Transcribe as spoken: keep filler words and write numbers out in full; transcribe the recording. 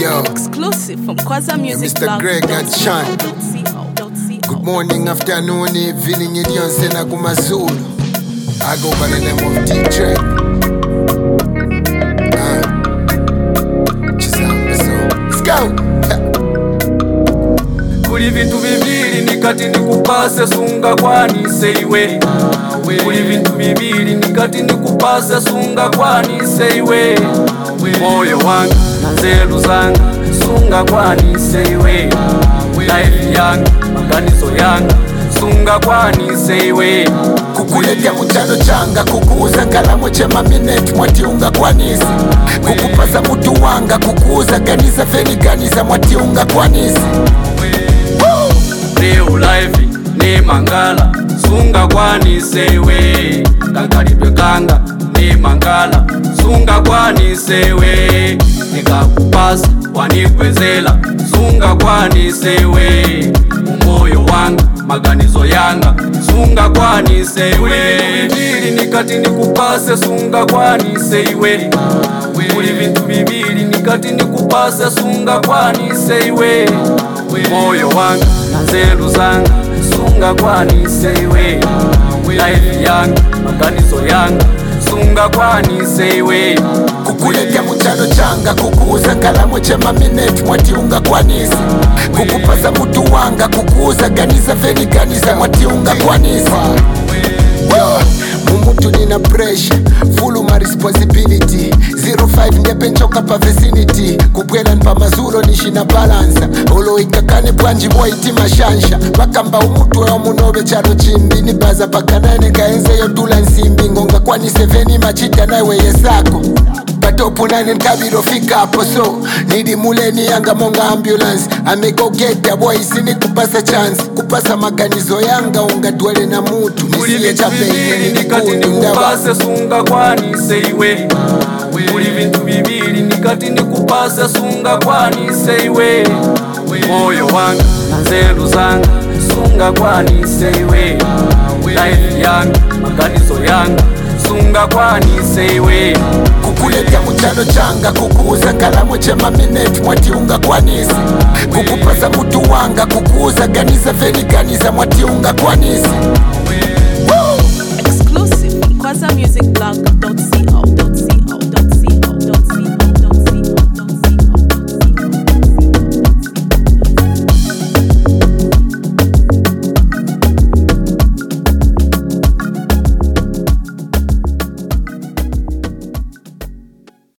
Yo, exclusive from Kwaza Music. Mister Greg and Sean. Good morning, afternoon, evening, Indian Sena Kumazulu. I go by the name of D J. Uh, Let's go. Kuli vintu vivili nikati nikupase sunga kwani seiwe. Kuli vintu vivili nikati nikupase sunga kwani seiwe. Moyo wanga na nzelu zanga sunga kwani seiwe. Life yanga maganizo yanga sunga kwani seiwe. Kukuletea mchano changa kukuuza kalamu chema minute mwatiunga kwanisi. Kukupaza mutu wanga kukuuza ganiza feni ganiza mwatiunga kwanisi. Real life ni mangala sunga kwani sewe. Kakalipe kanga ni mangala sunga kwani sewe. Nikakupasa wanikwezela sunga kwani sewe. Umoyo wanga maganizo yanga sunga kwani sewe. Bibili nikati nikupase sunga kwani sewe. Kuli vintu bibili nikati nikupase sunga kwani sewe. Moyo wanga na nzelu zanga sunga kwani seiwe. Life yanga maganizo yanga sunga kwani seiwe. Kukuletea mchano changa kukuuza kalamu chema minute mwatiunga kwanisi. Kukupaza mutu wanga kukuuza ganiza feni ganiza mwatiunga kwanisi. Yo, mumutu nina pressure full my responsibility. Zero five ndepe nchoka pa vicinity. Kubwela npa mazuro nishi na balansa. Olo ikakane bwanji boy tima shansha. Bakamba umutu wa munobe chalo chimbi. Nibaza paka nane kaenze yo dula nsimbi. Ngonga kwani seveni machita na weye sako. Patopu nane nkabiro fika hapo so. Nidi muleni yanga monga ambulance. Ame go get the boy sini kupasa chance. Kupasa maganizo yanga unga dwele na mutu. Nisiye chape nikati nikupase sunga kwani seiwe. Kuli vintu bibili nikati nikupase sunga kwani seiwe. Moyo wanga na nzelu zanga sunga kwani seiwe. Life yanga maganizo yanga sunga kwani seiwe. Kukuletea mchano changa kukuuza kalamu chema minute mwatiunga kwanisi. Kukupaza mutu wanga kukuuza ganiza feni ganiza mwatiunga kwanisi. Exclusive from Kwaza Music Blog dot co.